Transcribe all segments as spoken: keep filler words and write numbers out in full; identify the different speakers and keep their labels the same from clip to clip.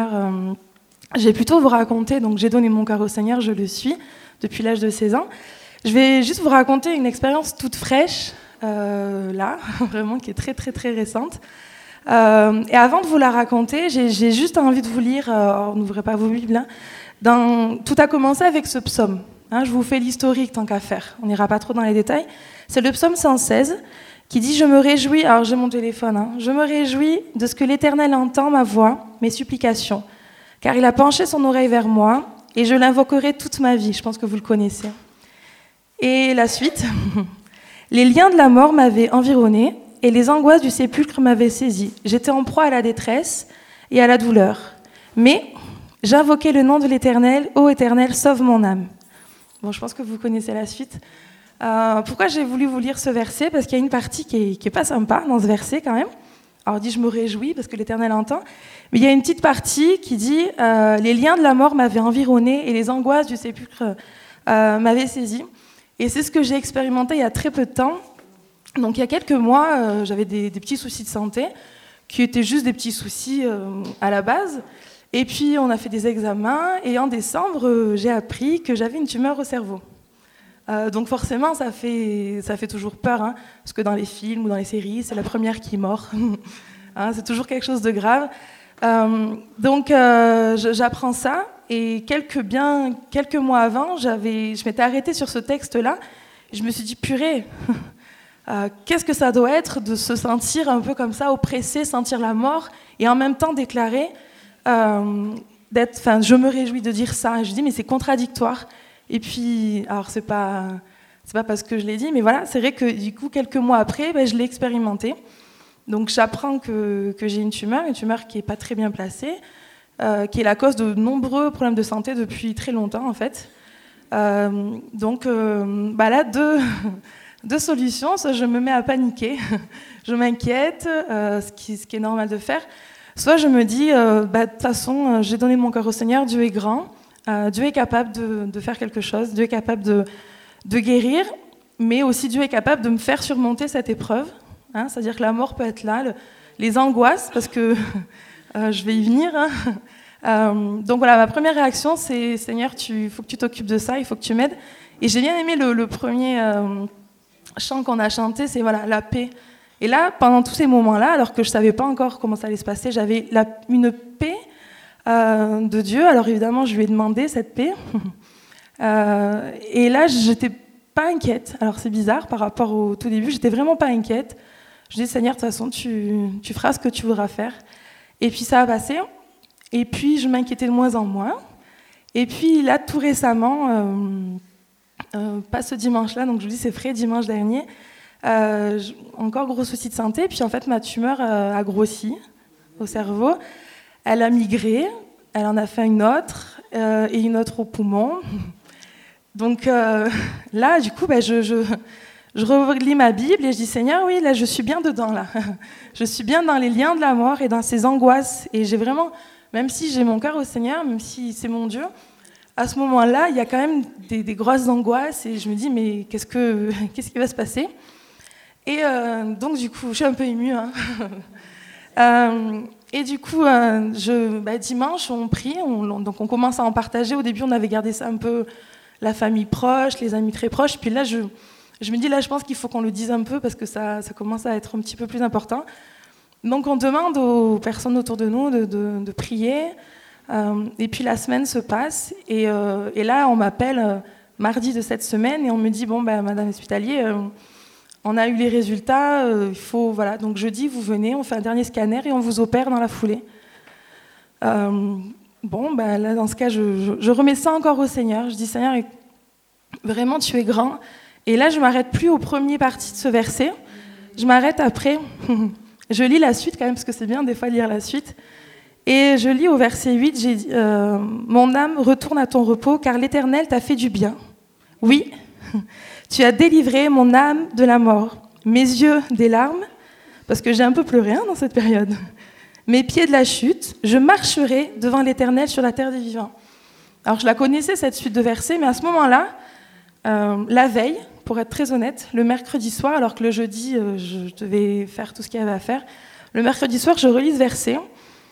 Speaker 1: Seigneur, euh, je vais plutôt vous raconter, donc j'ai donné mon cœur au Seigneur, je le suis depuis l'âge de seize ans. Je vais juste vous raconter une expérience toute fraîche, euh, là, vraiment, qui est très très très récente. Euh, et avant de vous la raconter, j'ai, j'ai juste envie de vous lire, euh, n'ouvrez pas vos Bibles, hein, dans, tout a commencé avec ce psaume. Hein, je vous fais l'historique tant qu'à faire, on n'ira pas trop dans les détails. C'est le psaume cent seize qui dit « Je me réjouis », alors j'ai mon téléphone, hein, « Je me réjouis de ce que l'Éternel entend ma voix, mes supplications, car il a penché son oreille vers moi, et je l'invoquerai toute ma vie ». Je pense que vous le connaissez. Et la suite « Les liens de la mort m'avaient environné, et les angoisses du sépulcre m'avaient saisi. J'étais en proie à la détresse et à la douleur. Mais j'invoquais le nom de l'Éternel, « Ô Éternel, sauve mon âme ». Bon, je pense que vous connaissez la suite. Euh, pourquoi j'ai voulu vous lire ce verset ? Parce qu'il y a une partie qui est, qui est pas sympa dans ce verset quand même. Alors on dit je me réjouis parce que l'Éternel entend, mais il y a une petite partie qui dit euh, les liens de la mort m'avaient environné et les angoisses du sépulcre euh, m'avaient saisi. Et c'est ce que j'ai expérimenté il y a très peu de temps. Donc il y a quelques mois, euh, j'avais des, des petits soucis de santé qui étaient juste des petits soucis euh, à la base. Et puis on a fait des examens et en décembre, euh, j'ai appris que j'avais une tumeur au cerveau. Euh, donc forcément, ça fait, ça fait toujours peur, hein, parce que dans les films ou dans les séries, c'est la première qui est morte. Hein, c'est toujours quelque chose de grave. Euh, donc euh, j'apprends ça, et quelques, bien, quelques mois avant, j'avais, je m'étais arrêtée sur ce texte-là, et je me suis dit, purée, euh, qu'est-ce que ça doit être de se sentir un peu comme ça, oppressé, sentir la mort, et en même temps déclarer, euh, d'être, enfin, je me réjouis de dire ça. Et je dis, mais c'est contradictoire. Et puis, alors c'est pas, c'est pas parce que je l'ai dit, mais voilà, c'est vrai que du coup, quelques mois après, ben, je l'ai expérimenté. Donc j'apprends que, que j'ai une tumeur, une tumeur qui n'est pas très bien placée, euh, qui est la cause de nombreux problèmes de santé depuis très longtemps en fait. Euh, donc euh, bah là, deux, deux solutions, soit je me mets à paniquer, je m'inquiète, euh, ce, qui, ce qui est normal de faire, soit je me dis, euh, bah, de toute façon, euh, j'ai donné mon cœur au Seigneur, Dieu est grand, Euh, Dieu est capable de, de faire quelque chose, Dieu est capable de, de guérir, mais aussi Dieu est capable de me faire surmonter cette épreuve. Hein, c'est-à-dire que la mort peut être là, le, les angoisses, parce que euh, je vais y venir. Hein. Euh, donc voilà, ma première réaction, c'est Seigneur, il faut que tu t'occupes de ça, il faut que tu m'aides. Et j'ai bien aimé le, le premier euh, chant qu'on a chanté, c'est voilà, la paix. Et là, pendant tous ces moments-là, alors que je ne savais pas encore comment ça allait se passer, j'avais la, une paix Euh, de Dieu. Alors évidemment, je lui ai demandé cette paix. Euh, et là, j'étais pas inquiète. Alors c'est bizarre par rapport au tout début, j'étais vraiment pas inquiète. Je dis Seigneur, de toute façon, tu, tu feras ce que tu voudras faire. Et puis ça a passé. Et puis je m'inquiétais de moins en moins. Et puis là, tout récemment, euh, euh, pas ce dimanche-là, donc je vous dis c'est frais, dimanche dernier, euh, encore gros souci de santé. Puis en fait, ma tumeur euh, a grossi au cerveau. Elle a migré, elle en a fait une autre, euh, et une autre au poumon. Donc euh, là, du coup, ben, je, je, je relis ma Bible et je dis, Seigneur, oui, là, je suis bien dedans, là. Je suis bien dans les liens de la mort et dans ces angoisses. Et j'ai vraiment, même si j'ai mon cœur au Seigneur, même si c'est mon Dieu, à ce moment-là, il y a quand même des, des grosses angoisses et je me dis, mais qu'est-ce, que, qu'est-ce qui va se passer ? Et euh, donc, du coup, je suis un peu émue, hein. euh, Et du coup, euh, je, bah, dimanche, on prie, on, donc on commence à en partager. Au début, on avait gardé ça un peu, la famille proche, les amis très proches. Puis là, je, je me dis, là, je pense qu'il faut qu'on le dise un peu parce que ça, ça commence à être un petit peu plus important. Donc, on demande aux personnes autour de nous de, de, de prier. Euh, et puis, la semaine se passe. Et, euh, et là, on m'appelle euh, mardi de cette semaine et on me dit, bon, bah, Madame Hospitalier, euh, on a eu les résultats, euh, il faut, voilà, donc jeudi, vous venez, on fait un dernier scanner et on vous opère dans la foulée. Euh, bon, ben là, dans ce cas, je, je, je remets ça encore au Seigneur. Je dis, Seigneur, vraiment, tu es grand. Et là, je ne m'arrête plus aux premières parties de ce verset. Je m'arrête après. Je lis la suite quand même, parce que c'est bien des fois lire la suite. Et je lis au verset huit, j'ai dit, euh, mon âme retourne à ton repos, car l'Éternel t'a fait du bien. Oui, tu as délivré mon âme de la mort, mes yeux des larmes, parce que j'ai un peu pleuré hein, dans cette période, mes pieds de la chute, je marcherai devant l'Éternel sur la terre des vivants. Alors je la connaissais cette suite de versets, mais à ce moment-là, euh, la veille, pour être très honnête, le mercredi soir, alors que le jeudi, euh, je devais faire tout ce qu'il y avait à faire, le mercredi soir, je relis ce verset,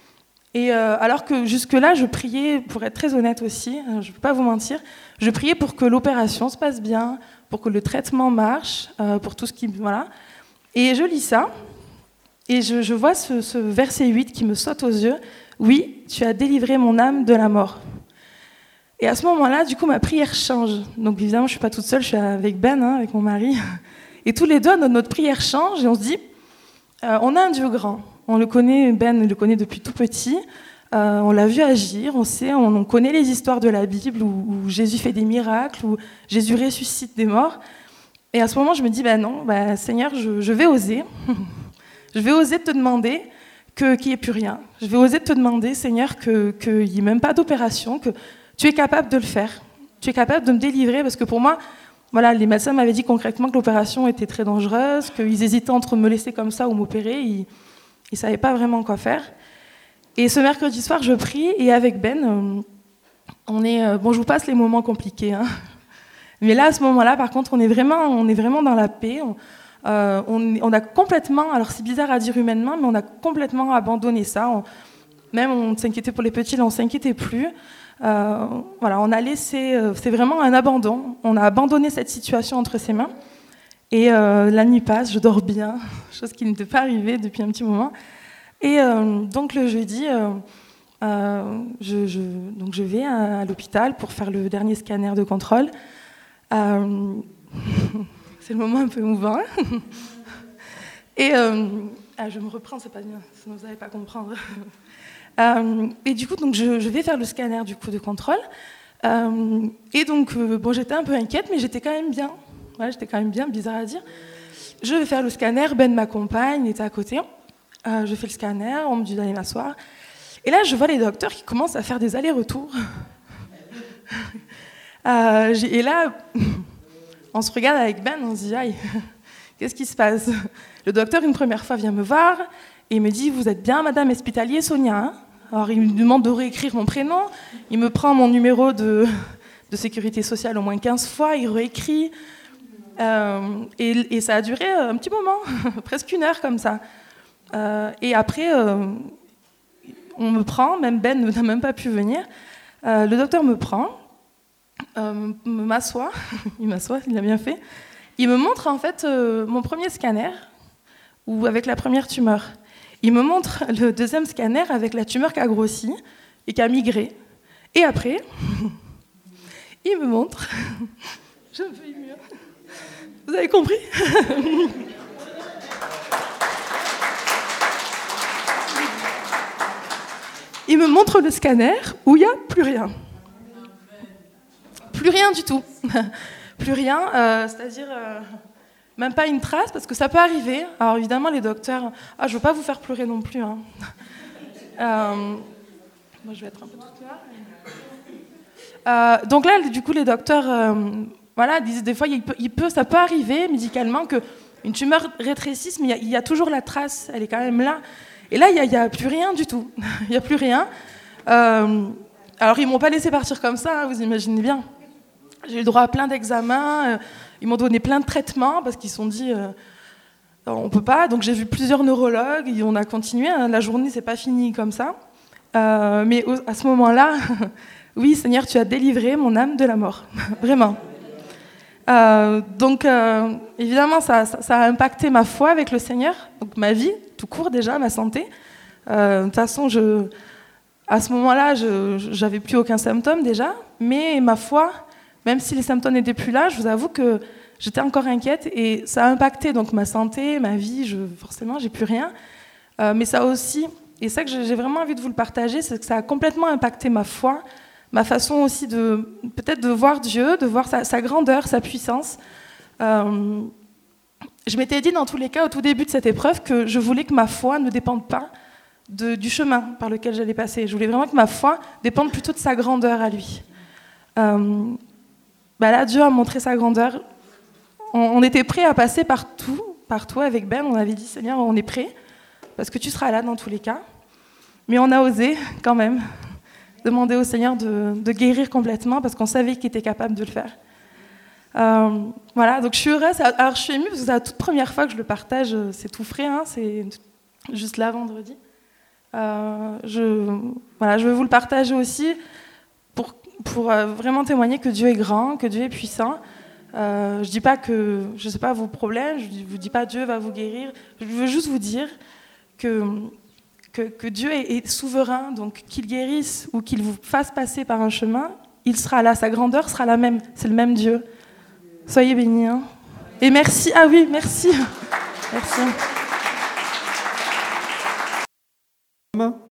Speaker 1: Et euh, alors que jusque-là, je priais, pour être très honnête aussi, je ne vais pas vous mentir, je priais pour que l'opération se passe bien, pour que le traitement marche, euh, pour tout ce qui... Voilà. Et je lis ça, et je, je vois ce, ce verset huit qui me saute aux yeux. « Oui, tu as délivré mon âme de la mort. » Et à ce moment-là, du coup, ma prière change. Donc évidemment, je ne suis pas toute seule, je suis avec Ben, hein, avec mon mari. Et tous les deux, notre prière change, et on se dit, euh, on a un Dieu grand. On le connaît, Ben le connaît depuis tout petit. Euh, on l'a vu agir, on sait, on, on connaît les histoires de la Bible où, où Jésus fait des miracles, où Jésus ressuscite des morts. Et à ce moment, je me dis, ben non, ben, Seigneur, je, je vais oser. je vais oser te demander que, qu'il n'y ait plus rien. Je vais oser te demander, Seigneur, que, qu'il n'y ait même pas d'opération, que tu es capable de le faire. Tu es capable de me délivrer, parce que pour moi, voilà, les médecins m'avaient dit concrètement que l'opération était très dangereuse, qu'ils hésitaient entre me laisser comme ça ou m'opérer. Ils ne savaient pas vraiment quoi faire. Et ce mercredi soir, je prie, et avec Ben, euh, on est... Euh, bon, je vous passe les moments compliqués, hein. Mais là, à ce moment-là, par contre, on est vraiment, on est vraiment dans la paix. On, euh, on, on a complètement, alors c'est bizarre à dire humainement, mais on a complètement abandonné ça. On, même on s'inquiétait pour les petits, là, on ne s'inquiétait plus. Euh, voilà, on a laissé... Euh, c'est vraiment un abandon. On a abandonné cette situation entre ses mains. Et euh, la nuit passe, je dors bien, chose qui n'était pas arrivée depuis un petit moment. Et euh, donc le jeudi, euh, euh, je, je, donc je vais à, à l'hôpital pour faire le dernier scanner de contrôle. Euh, c'est le moment un peu émouvant. Et euh, ah, je me reprends, c'est pas bien, sinon vous n'allez pas comprendre. euh, et du coup, donc je, je vais faire le scanner du coup de contrôle. Euh, et donc, euh, bon, j'étais un peu inquiète, mais j'étais quand même bien. Ouais, j'étais quand même bien, bizarre à dire. Je vais faire le scanner, Ben m'accompagne, il était à côté. Euh, je fais le scanner, on me dit d'aller m'asseoir. Et là, je vois les docteurs qui commencent à faire des allers-retours. euh, et là, on se regarde avec Ben, on se dit, aïe, qu'est-ce qui se passe? Le docteur, une première fois, vient me voir et il me dit, vous êtes bien Madame Espitalier, Sonia, hein? Alors, il me demande de réécrire mon prénom. Il me prend mon numéro de, de sécurité sociale au moins quinze fois, il réécrit. Euh, et, et ça a duré un petit moment, presque une heure comme ça. Euh, et après, euh, on me prend, même Ben n'a même pas pu venir. Euh, le docteur me prend, euh, m'assoit, il m'assoit, il a bien fait. Il me montre en fait euh, mon premier scanner, ou avec la première tumeur. Il me montre le deuxième scanner avec la tumeur qui a grossi et qui a migré. Et après, il me montre... Je me fais émue. Vous avez compris? Il me montre le scanner où il n'y a plus rien. Plus rien du tout. Plus rien, euh, c'est-à-dire euh, même pas une trace, parce que ça peut arriver. Alors évidemment, les docteurs... Ah, je ne veux pas vous faire pleurer non plus. Hein. Euh, moi, je vais être un peu toute là. Euh, donc là, du coup, les docteurs... Euh, Voilà, des fois, il peut, il peut, ça peut arriver médicalement qu'une tumeur rétrécisse, mais il y, a, il y a toujours la trace, elle est quand même là. Et là, il n'y a, a plus rien du tout. Il n'y a plus rien. Euh, alors, ils ne m'ont pas laissé partir comme ça, hein, vous imaginez bien. J'ai eu le droit à plein d'examens, euh, ils m'ont donné plein de traitements parce qu'ils se sont dit, euh, on ne peut pas. Donc, j'ai vu plusieurs neurologues et on a continué. Hein, la journée, ce n'est pas fini comme ça. Euh, mais au, à ce moment-là, oui, Seigneur, tu as délivré mon âme de la mort. Vraiment. Euh, donc, euh, évidemment, ça, ça, ça a impacté ma foi avec le Seigneur, donc ma vie, tout court déjà, ma santé. Euh, de toute façon, je, à ce moment-là, je n'avais plus aucun symptôme déjà, mais ma foi, même si les symptômes n'étaient plus là, je vous avoue que j'étais encore inquiète et ça a impacté donc ma santé, ma vie, je, forcément, j'ai plus rien. Euh, mais ça aussi, et ça que j'ai vraiment envie de vous le partager, c'est que ça a complètement impacté ma foi, ma façon aussi de peut-être de voir Dieu, de voir sa, sa grandeur, sa puissance. Euh, je m'étais dit dans tous les cas au tout début de cette épreuve que je voulais que ma foi ne dépende pas de, du chemin par lequel j'allais passer. Je voulais vraiment que ma foi dépende plutôt de sa grandeur à lui. Euh, bah là, Dieu a montré sa grandeur. On, on était prêt à passer par tout, par tout avec Ben. On avait dit, Seigneur, on est prêt parce que tu seras là dans tous les cas. Mais on a osé quand même demander au Seigneur de, de guérir complètement parce qu'on savait qu'il était capable de le faire. Euh, voilà, donc je suis heureuse. Alors je suis émue parce que c'est la toute première fois que je le partage, c'est tout frais, hein, c'est juste là vendredi. Euh, je, voilà, je veux vous le partager aussi pour, pour euh, vraiment témoigner que Dieu est grand, que Dieu est puissant. Euh, je dis pas que, je sais pas, vos problèmes, je vous dis pas Dieu va vous guérir. Je veux juste vous dire que, que, que Dieu est, est souverain, donc qu'il guérisse ou qu'il vous fasse passer par un chemin, il sera là, sa grandeur sera la même, c'est le même Dieu. Soyez bénis. Hein. Et merci, ah oui, merci. Merci.